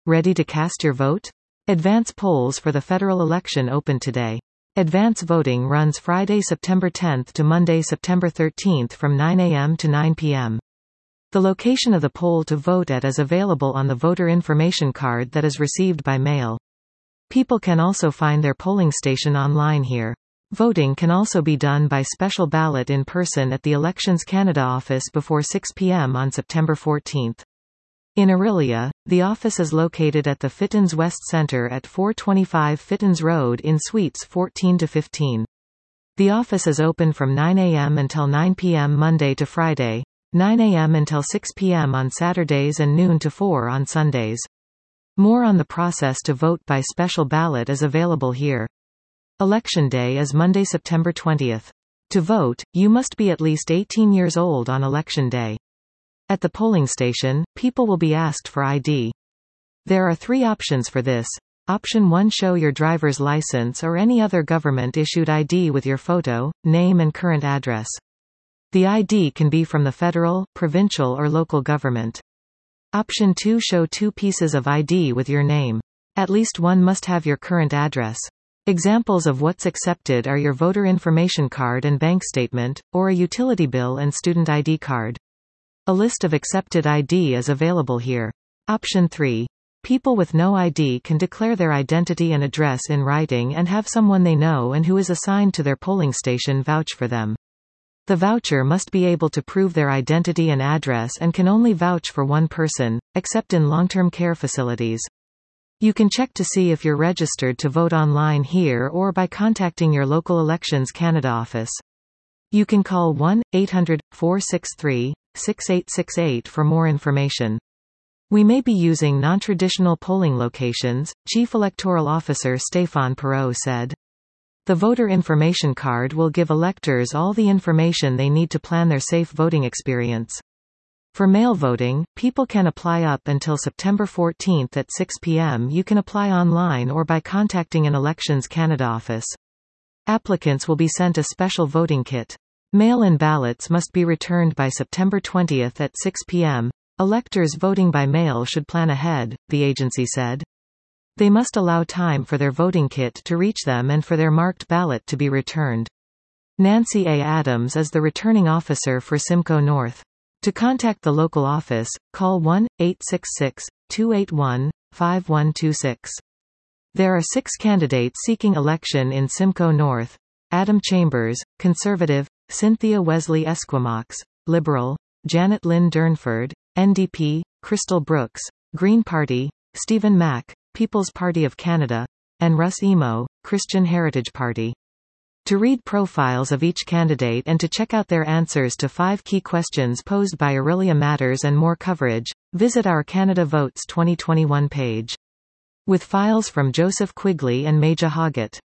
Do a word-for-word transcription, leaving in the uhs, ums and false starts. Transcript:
Ready to cast your vote? Advance polls for the federal election open today. Advance voting runs Friday, September tenth to Monday, September thirteenth from nine a m to nine p m The location of the poll to vote at is available on the voter information card that is received by mail. People can also find their polling station online here. Voting can also be done by special ballot in person at the Elections Canada office before six p m on September fourteenth. In Orillia, the office is located at the Fittins West Centre at four twenty-five Fittins Road in Suites fourteen to fifteen. The office is open from nine a m until nine p m Monday to Friday, nine a m until six p m on Saturdays and noon to four on Sundays. More on the process to vote by special ballot is available here. Election Day is Monday, September twentieth. To vote, you must be at least eighteen years old on Election Day. At the polling station, people will be asked for I D. There are three options for this. Option one: show your driver's license or any other government-issued I D with your photo, name and current address. The I D can be from the federal, provincial or local government. Option two: show two pieces of I D with your name. At least one must have your current address. Examples of what's accepted are your voter information card and bank statement, or a utility bill and student I D card. A list of accepted I D is available here. Option three. People with no I D can declare their identity and address in writing and have someone they know and who is assigned to their polling station vouch for them. The voucher must be able to prove their identity and address and can only vouch for one person, except in long-term care facilities. You can check to see if you're registered to vote online here or by contacting your local Elections Canada office. You can call one eight hundred, four six three, six eight six eight for more information. We may be using non-traditional polling locations, Chief Electoral Officer Stéphane Perreault said. The voter information card will give electors all the information they need to plan their safe voting experience. For mail voting, people can apply up until September fourteenth at six p m You can apply online or by contacting an Elections Canada office. Applicants will be sent a special voting kit. Mail-in ballots must be returned by September twentieth at six p m Electors voting by mail should plan ahead, the agency said. They must allow time for their voting kit to reach them and for their marked ballot to be returned. Nancy A. Adams is the returning officer for Simcoe North. To contact the local office, call one eight six six, two eight one, five one two six. There are six candidates seeking election in Simcoe North: Adam Chambers, Conservative; Cynthia Wesley Esquimaux, Liberal; Janet Lynn Durnford, N D P; Crystal Brooks, Green Party; Stephen Mack, People's Party of Canada; and Russ Emo, Christian Heritage Party. To read profiles of each candidate and to check out their answers to five key questions posed by Orillia Matters and more coverage, visit our Canada Votes twenty twenty-one page. With files from Joseph Quigley and Maja Hoggett.